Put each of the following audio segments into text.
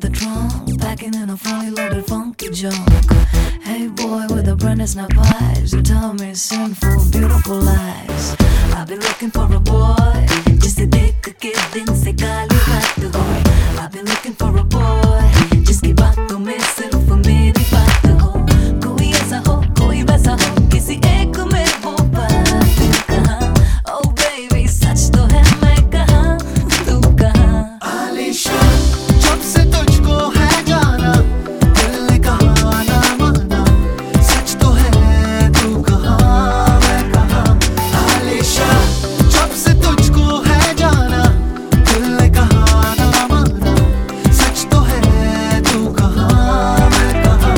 the trunk, packing in a fully loaded funky junk. Hey boy with the brand new snap vibes, you tell me sinful, beautiful lies. I've been looking for a boy, जिसे देख के दिन से काली रात हो. I've been looking for a boy, जिसकी बातों में सिर्फ मेरी बात हो. कोई ऐसा हो, कोई वैसा हो, किसी एक में वो बात कहाँ. Oh baby सच तो है, मैं कहाँ तू कहाँ. आलिशान जब से तुझको है जाना, दिल ने कहा ना माना. सच तो है तू कहाँ मैं कहाँ. आलिशान जब से तुझको है जाना, दिल ने कहा ना माना. सच तो है तू कहाँ मैं कहाँ.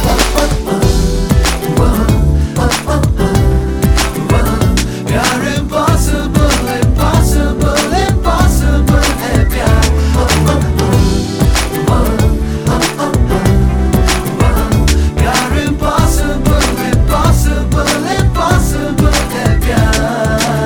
प्यार impossible, impossible, impossible है प्यार. प्यार impossible, impossible, impossible है प्यार.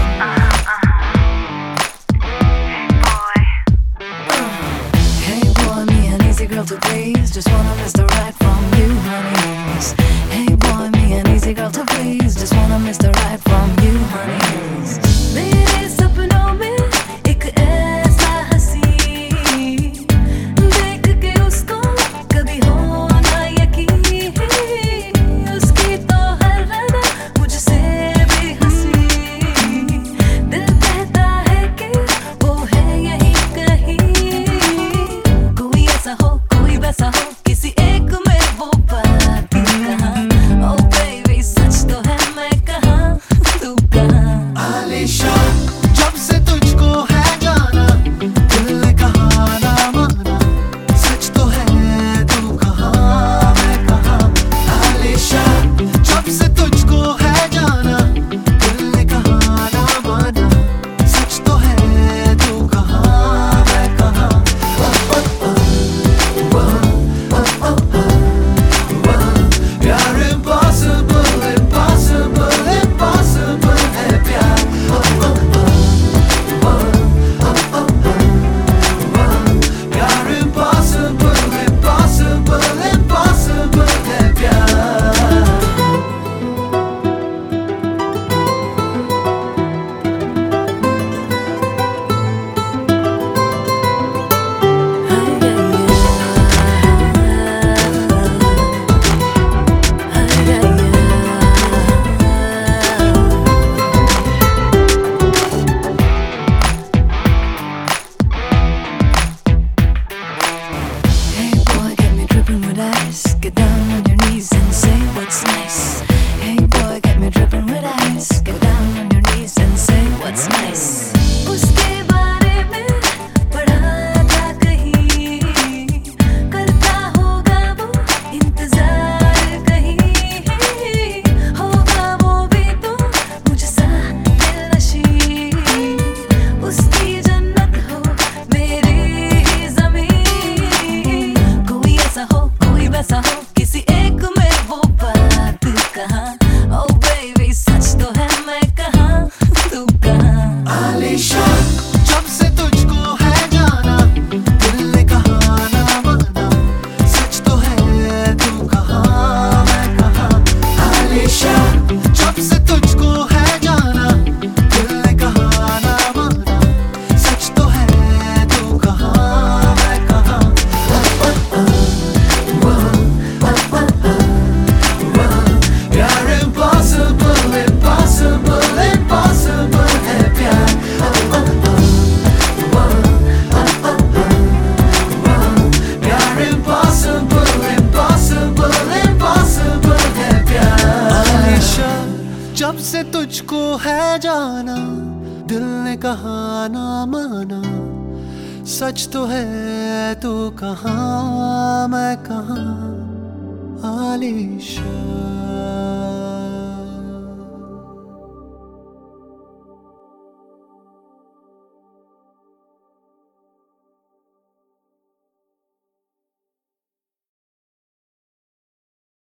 Hey boy, me an easy girl to please, just wanna misdirect from you, honeys. Hey boy, me an easy girl to please, just wanna misdirect from you, honeys. मेरे सपनों में एक ऐसा हंसी, देख के उसको कभी हो ना यकीन. उसकी तो हर अदा मुझसे भी हंसी. दिल कहता है कि वो है यहीं कहीं. कोई ऐसा हो, कोई वैसा हो, किसी एक में वो बात कहाँ. Oh baby सच तो है, मैं कहाँ तू कहाँ. आलिशान जब से तुझको है जाना, दिल ने कहा ना माना. सच तो है तू कहाँ मैं कहाँ. आलिशान जब से तुझको है जाना, दिल ने कहा ना माना. सच तो है तू कहाँ मैं कहाँ. प्यार impossible, impossible, impossible है प्यार. प्यार impossible, impossible, impossible है प्यार. Hey boy, get me dripping with ice. Get down on your knees and say what's nice. Hey boy, get me dripping with ice. Get down on your knees and say what's nice. उसके बारे में पढ़ा था कहीं, करता होगा वो इंतजार कहीं. होगा वो भी तो मुझसा दिलनशी. उसकी जन्नत हो मेरी ही ज़मीं. कोई ऐसा हो, कोई वैसा हो, किसी एक में वो बात कहाँ. Oh baby सच तो है, मैं कहाँ तू कहाँ. आलिशान जब से तुझको है जाना, दिल ने कहा ना माना. सच तो है तू कहाँ मैं कहाँ. आलिशान जब से तुझको है जाना, दिल ने कहा ना माना. सच तो है तू कहाँ मैं कहाँ. प्यार impossible, impossible, impossible है प्यार. प्यार impossible, impossible, impossible है प्यार. आलिशान जब से तुझको है जाना, दिल ने कहा ना माना. सच तो है तू कहाँ मैं कहाँ. आलिशान.